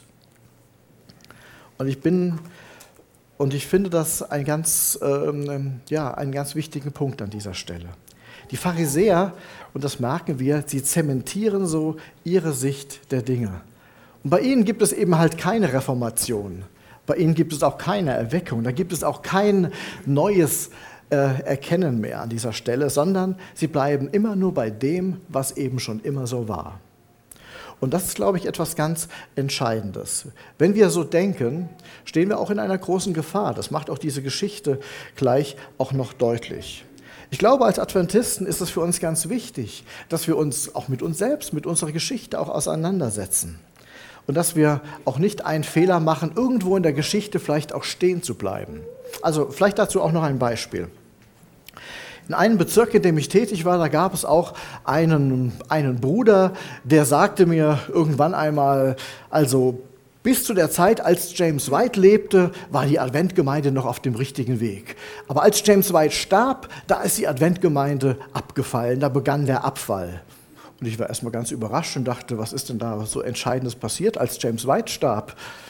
Und ich bin und ich finde das ein ganz, ähm, ja, einen ganz wichtigen Punkt an dieser Stelle. Die Pharisäer, und das merken wir, sie zementieren so ihre Sicht der Dinge. Und bei ihnen gibt es eben halt keine Reformation. Bei ihnen gibt es auch keine Erweckung, da gibt es auch kein neues äh, Erkennen mehr an dieser Stelle, sondern sie bleiben immer nur bei dem, was eben schon immer so war. Und das ist, glaube ich, etwas ganz Entscheidendes. Wenn wir so denken, stehen wir auch in einer großen Gefahr. Das macht auch diese Geschichte gleich auch noch deutlich. Ich glaube, als Adventisten ist es für uns ganz wichtig, dass wir uns auch mit uns selbst, mit unserer Geschichte auch auseinandersetzen. Und dass wir auch nicht einen Fehler machen, irgendwo in der Geschichte vielleicht auch stehen zu bleiben. Also vielleicht dazu auch noch ein Beispiel. In einem Bezirk, in dem ich tätig war, da gab es auch einen, einen Bruder, der sagte mir irgendwann einmal, also bis zu der Zeit, als James White lebte, war die Adventgemeinde noch auf dem richtigen Weg. Aber als James White starb, da ist die Adventgemeinde abgefallen, da begann der Abfall. Und ich war erstmal ganz überrascht und dachte, was ist denn da so Entscheidendes passiert, als James White starb?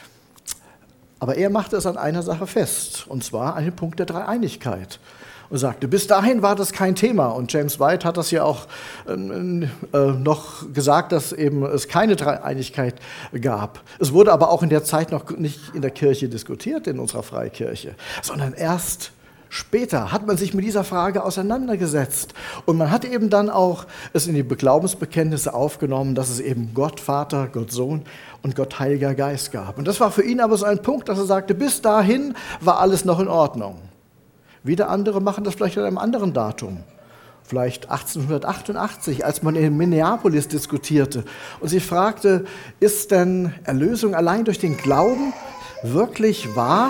Aber er machte es an einer Sache fest, und zwar an dem Punkt der Dreieinigkeit. Und sagte, bis dahin war das kein Thema. Und James White hat das ja auch äh, äh, noch gesagt, dass eben es keine Dreieinigkeit gab. Es wurde aber auch in der Zeit noch nicht in der Kirche diskutiert, in unserer Freikirche, sondern erst Später hat man sich mit dieser Frage auseinandergesetzt und man hat eben dann auch es in die Glaubensbekenntnisse aufgenommen, dass es eben Gott Vater, Gott Sohn und Gott Heiliger Geist gab. Und das war für ihn aber so ein Punkt, dass er sagte, bis dahin war alles noch in Ordnung. Wieder andere machen das vielleicht an einem anderen Datum. Vielleicht achtzehnhundertachtundachtzig, als man in Minneapolis diskutierte und sie fragte, ist denn Erlösung allein durch den Glauben wirklich wahr?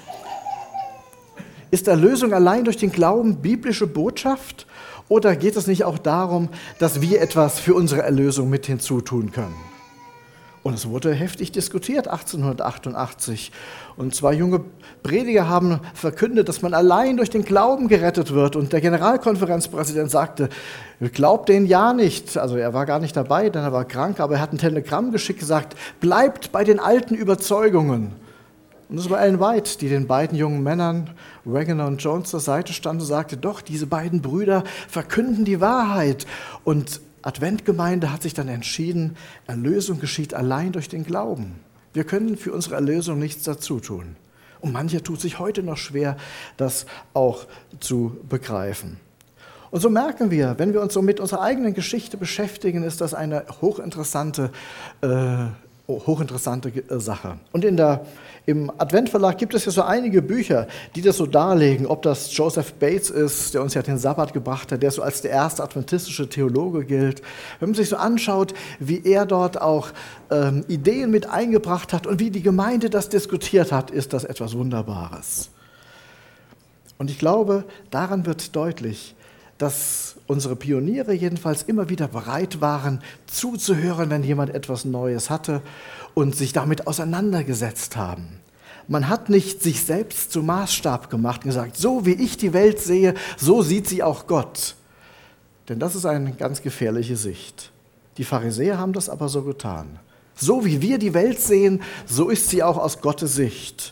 Ist Erlösung allein durch den Glauben biblische Botschaft? Oder geht es nicht auch darum, dass wir etwas für unsere Erlösung mit hinzutun können? Und es wurde heftig diskutiert, achtzehnhundertachtundachtzig. Und zwei junge Prediger haben verkündet, dass man allein durch den Glauben gerettet wird. Und der Generalkonferenzpräsident sagte, glaubt den ja nicht. Also er war gar nicht dabei, denn er war krank, aber er hat ein Telegramm geschickt, gesagt, bleibt bei den alten Überzeugungen. Und das war Ellen White, die den beiden jungen Männern, Waggoner und Jones, zur Seite stand und sagte, doch, diese beiden Brüder verkünden die Wahrheit. Und Adventgemeinde hat sich dann entschieden, Erlösung geschieht allein durch den Glauben. Wir können für unsere Erlösung nichts dazu tun. Und mancher tut sich heute noch schwer, das auch zu begreifen. Und so merken wir, wenn wir uns so mit unserer eigenen Geschichte beschäftigen, ist das eine hochinteressante äh, hochinteressante Sache. Und in der, im Adventverlag gibt es ja so einige Bücher, die das so darlegen, ob das Joseph Bates ist, der uns ja den Sabbat gebracht hat, der so als der erste adventistische Theologe gilt. Wenn man sich so anschaut, wie er dort auch ähm, Ideen mit eingebracht hat und wie die Gemeinde das diskutiert hat, ist das etwas Wunderbares. Und ich glaube, daran wird deutlich, dass unsere Pioniere jedenfalls immer wieder bereit waren, zuzuhören, wenn jemand etwas Neues hatte und sich damit auseinandergesetzt haben. Man hat nicht sich selbst zum Maßstab gemacht und gesagt, so wie ich die Welt sehe, so sieht sie auch Gott. Denn das ist eine ganz gefährliche Sicht. Die Pharisäer haben das aber so getan. So wie wir die Welt sehen, so ist sie auch aus Gottes Sicht.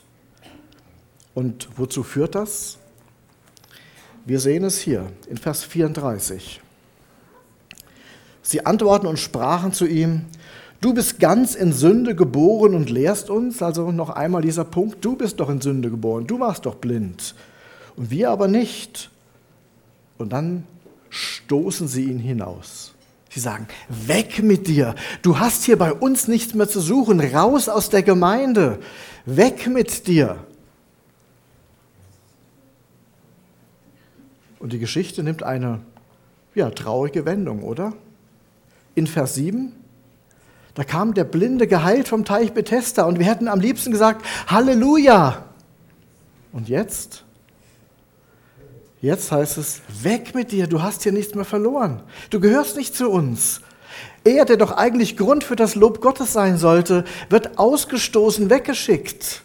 Und wozu führt das? Wir sehen es hier in Vers vierunddreißig. Sie antworten und sprachen zu ihm, du bist ganz in Sünde geboren und lehrst uns. Also noch einmal dieser Punkt, du bist doch in Sünde geboren, du warst doch blind und wir aber nicht. Und dann stoßen sie ihn hinaus. Sie sagen, weg mit dir, du hast hier bei uns nichts mehr zu suchen, raus aus der Gemeinde, weg mit dir. Und die Geschichte nimmt eine ja, traurige Wendung, oder? In Vers sieben, da kam der Blinde geheilt vom Teich Bethesda und wir hätten am liebsten gesagt, Halleluja! Und jetzt? Jetzt heißt es, weg mit dir, du hast hier nichts mehr verloren. Du gehörst nicht zu uns. Er, der doch eigentlich Grund für das Lob Gottes sein sollte, wird ausgestoßen, weggeschickt.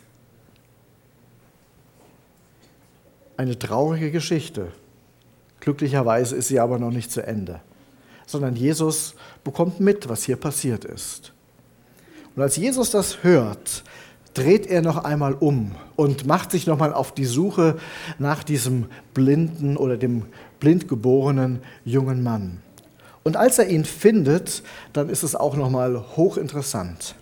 Eine traurige Geschichte. Glücklicherweise ist sie aber noch nicht zu Ende, sondern Jesus bekommt mit, was hier passiert ist. Und als Jesus das hört, dreht er noch einmal um und macht sich noch mal auf die Suche nach diesem blinden oder dem blind geborenen jungen Mann. Und als er ihn findet, dann ist es auch noch mal hochinteressant.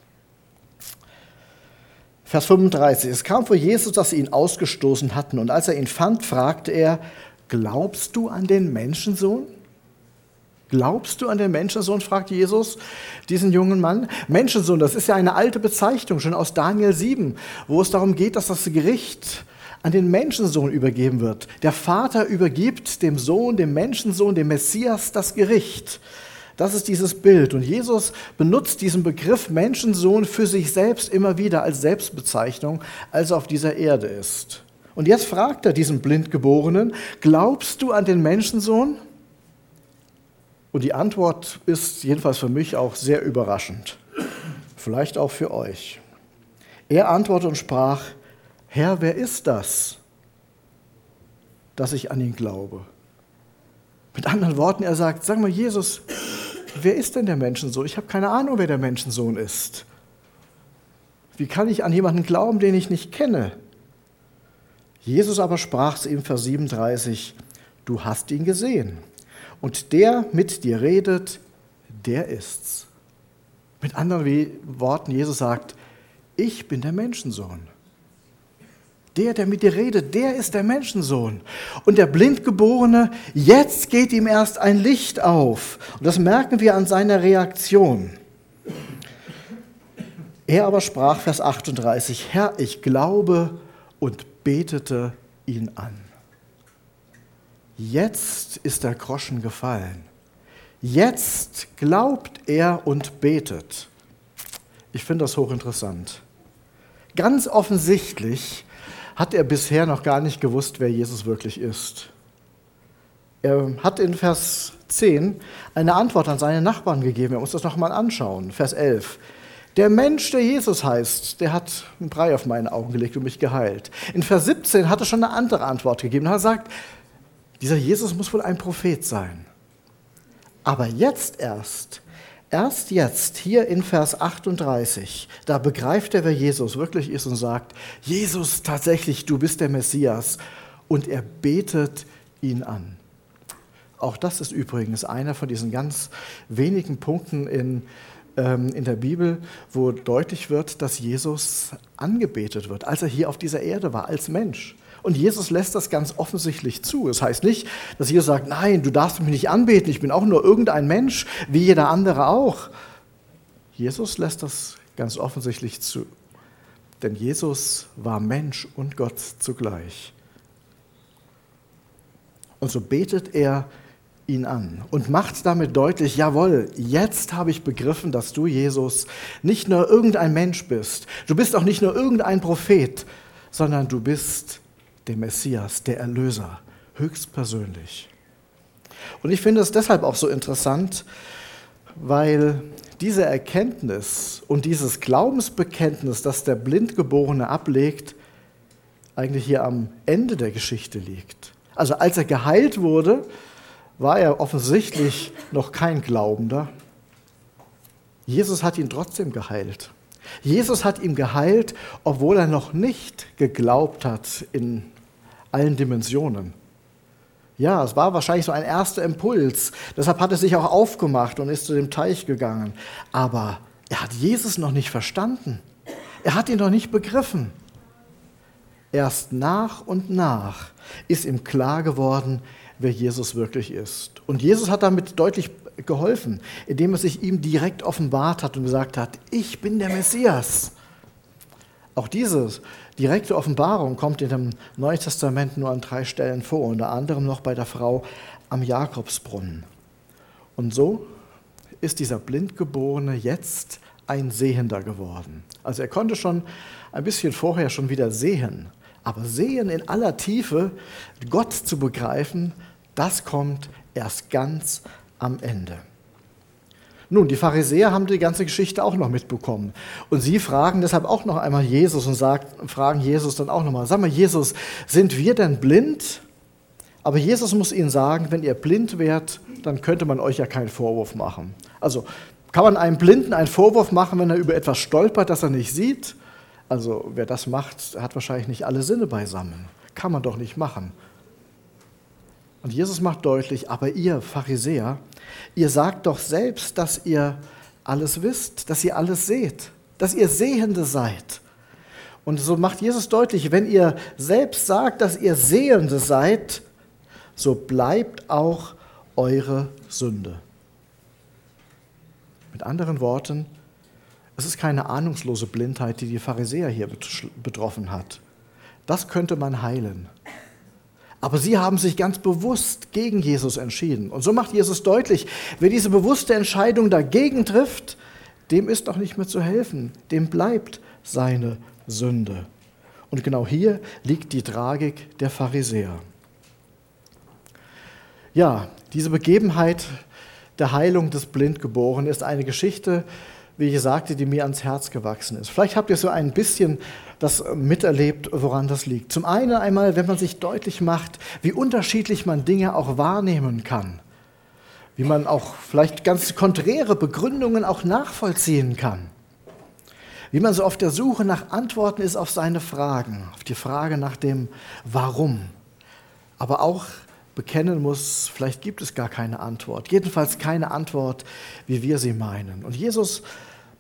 Vers fünfunddreißig, es kam vor Jesus, dass sie ihn ausgestoßen hatten, und als er ihn fand, fragte er, glaubst du an den Menschensohn? Glaubst du an den Menschensohn, fragte Jesus diesen jungen Mann. Menschensohn, das ist ja eine alte Bezeichnung, schon aus Daniel sieben, wo es darum geht, dass das Gericht an den Menschensohn übergeben wird. Der Vater übergibt dem Sohn, dem Menschensohn, dem Messias das Gericht. Das ist dieses Bild. Und Jesus benutzt diesen Begriff Menschensohn für sich selbst immer wieder als Selbstbezeichnung, als er auf dieser Erde ist. Und jetzt fragt er diesen Blindgeborenen, glaubst du an den Menschensohn? Und die Antwort ist jedenfalls für mich auch sehr überraschend. Vielleicht auch für euch. Er antwortete und sprach, Herr, wer ist das, dass ich an ihn glaube? Mit anderen Worten, er sagt, sag mal Jesus, wer ist denn der Menschensohn? Ich habe keine Ahnung, wer der Menschensohn ist. Wie kann ich an jemanden glauben, den ich nicht kenne? Jesus aber sprach zu ihm, Vers siebenunddreißig, du hast ihn gesehen. Und der mit dir redet, der ist's. Mit anderen Worten, Jesus sagt, ich bin der Menschensohn. Der, der mit dir redet, der ist der Menschensohn. Und der Blindgeborene, jetzt geht ihm erst ein Licht auf. Und das merken wir an seiner Reaktion. Er aber sprach, Vers achtunddreißig, Herr, ich glaube, und betete ihn an. Jetzt ist der Groschen gefallen. Jetzt glaubt er und betet. Ich finde das hochinteressant. Ganz offensichtlich hat er bisher noch gar nicht gewusst, wer Jesus wirklich ist. Er hat in Vers zehn eine Antwort an seine Nachbarn gegeben. Er muss das nochmal anschauen. Vers elf. Der Mensch, der Jesus heißt, der hat einen Brei auf meine Augen gelegt und mich geheilt. In Vers siebzehn hat er schon eine andere Antwort gegeben. Er sagt, dieser Jesus muss wohl ein Prophet sein. Aber jetzt erst, erst jetzt, hier in Vers achtunddreißig, da begreift er, wer Jesus wirklich ist und sagt, Jesus, tatsächlich, du bist der Messias. Und er betet ihn an. Auch das ist übrigens einer von diesen ganz wenigen Punkten in, ähm, in der Bibel, wo deutlich wird, dass Jesus angebetet wird, als er hier auf dieser Erde war, als Mensch. Und Jesus lässt das ganz offensichtlich zu. Es heißt nicht, dass Jesus sagt, nein, du darfst mich nicht anbeten, ich bin auch nur irgendein Mensch, wie jeder andere auch. Jesus lässt das ganz offensichtlich zu. Denn Jesus war Mensch und Gott zugleich. Und so betet er ihn an und macht damit deutlich, jawohl, jetzt habe ich begriffen, dass du, Jesus, nicht nur irgendein Mensch bist. Du bist auch nicht nur irgendein Prophet, sondern du bist der Messias, der Erlöser, höchstpersönlich. Und ich finde es deshalb auch so interessant, weil diese Erkenntnis und dieses Glaubensbekenntnis, das der Blindgeborene ablegt, eigentlich hier am Ende der Geschichte liegt. Also als er geheilt wurde, war er offensichtlich noch kein Glaubender. Jesus hat ihn trotzdem geheilt. Jesus hat ihn geheilt, obwohl er noch nicht geglaubt hat in allen Dimensionen. Ja, es war wahrscheinlich so ein erster Impuls. Deshalb hat er sich auch aufgemacht und ist zu dem Teich gegangen. Aber er hat Jesus noch nicht verstanden. Er hat ihn noch nicht begriffen. Erst nach und nach ist ihm klar geworden, wer Jesus wirklich ist. Und Jesus hat damit deutlich geholfen, indem er sich ihm direkt offenbart hat und gesagt hat, ich bin der Messias. Auch diese direkte Offenbarung kommt in dem Neuen Testament nur an drei Stellen vor, unter anderem noch bei der Frau am Jakobsbrunnen. Und so ist dieser Blindgeborene jetzt ein Sehender geworden. Also er konnte schon ein bisschen vorher schon wieder sehen, aber sehen in aller Tiefe, Gott zu begreifen, das kommt erst ganz am Ende. Nun, die Pharisäer haben die ganze Geschichte auch noch mitbekommen. Und sie fragen deshalb auch noch einmal Jesus und sagen, fragen Jesus dann auch nochmal, sag mal, Jesus, sind wir denn blind? Aber Jesus muss ihnen sagen, wenn ihr blind wärt, dann könnte man euch ja keinen Vorwurf machen. Also kann man einem Blinden einen Vorwurf machen, wenn er über etwas stolpert, das er nicht sieht? Also wer das macht, hat wahrscheinlich nicht alle Sinne beisammen. Kann man doch nicht machen. Und Jesus macht deutlich, aber ihr Pharisäer, ihr sagt doch selbst, dass ihr alles wisst, dass ihr alles seht, dass ihr Sehende seid. Und so macht Jesus deutlich, wenn ihr selbst sagt, dass ihr Sehende seid, so bleibt auch eure Sünde. Mit anderen Worten, es ist keine ahnungslose Blindheit, die die Pharisäer hier betroffen hat. Das könnte man heilen. Aber sie haben sich ganz bewusst gegen Jesus entschieden. Und so macht Jesus deutlich, wer diese bewusste Entscheidung dagegen trifft, dem ist auch nicht mehr zu helfen. Dem bleibt seine Sünde. Und genau hier liegt die Tragik der Pharisäer. Ja, diese Begebenheit der Heilung des Blindgeborenen ist eine Geschichte, wie ich sagte, die mir ans Herz gewachsen ist. Vielleicht habt ihr so ein bisschen das miterlebt, woran das liegt. Zum einen einmal, wenn man sich deutlich macht, wie unterschiedlich man Dinge auch wahrnehmen kann. Wie man auch vielleicht ganz konträre Begründungen auch nachvollziehen kann. Wie man so auf der Suche nach Antworten ist auf seine Fragen, auf die Frage nach dem Warum. Aber auch bekennen muss, vielleicht gibt es gar keine Antwort. Jedenfalls keine Antwort, wie wir sie meinen. Und Jesus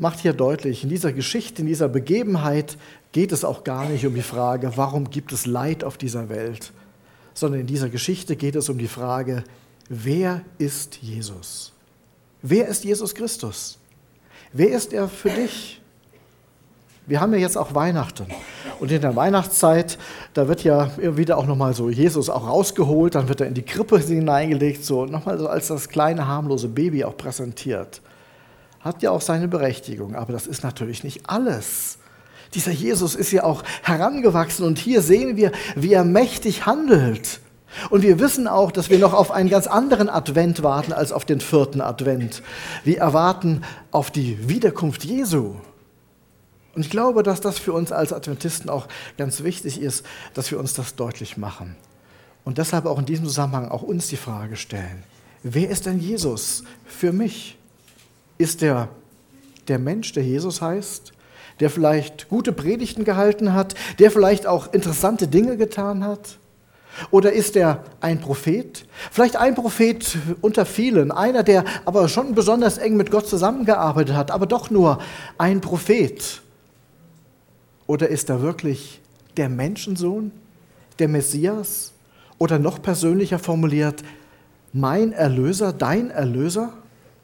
macht hier deutlich, in dieser Geschichte, in dieser Begebenheit geht es auch gar nicht um die Frage, warum gibt es Leid auf dieser Welt, sondern in dieser Geschichte geht es um die Frage, wer ist Jesus? Wer ist Jesus Christus? Wer ist er für dich? Wir haben ja jetzt auch Weihnachten. Und in der Weihnachtszeit, da wird ja immer wieder auch nochmal so Jesus auch rausgeholt, dann wird er in die Krippe hineingelegt, so nochmal so als das kleine harmlose Baby auch präsentiert. Hat ja auch seine Berechtigung, aber das ist natürlich nicht alles. Dieser Jesus ist ja auch herangewachsen und hier sehen wir, wie er mächtig handelt. Und wir wissen auch, dass wir noch auf einen ganz anderen Advent warten als auf den vierten Advent. Wir erwarten auf die Wiederkunft Jesu. Und ich glaube, dass das für uns als Adventisten auch ganz wichtig ist, dass wir uns das deutlich machen. Und deshalb auch in diesem Zusammenhang auch uns die Frage stellen, wer ist denn Jesus für mich? Ist er der Mensch, der Jesus heißt, der vielleicht gute Predigten gehalten hat, der vielleicht auch interessante Dinge getan hat? Oder ist er ein Prophet? Vielleicht ein Prophet unter vielen, einer, der aber schon besonders eng mit Gott zusammengearbeitet hat, aber doch nur ein Prophet. Oder ist er wirklich der Menschensohn, der Messias? Oder noch persönlicher formuliert, mein Erlöser, dein Erlöser?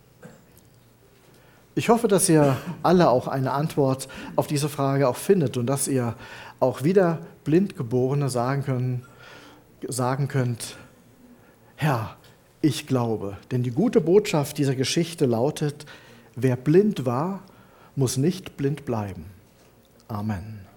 Ich hoffe, dass ihr alle auch eine Antwort auf diese Frage auch findet und dass ihr auch wieder Blindgeborene sagen können, sagen könnt, Herr, ich glaube. Denn die gute Botschaft dieser Geschichte lautet, wer blind war, muss nicht blind bleiben. Amen.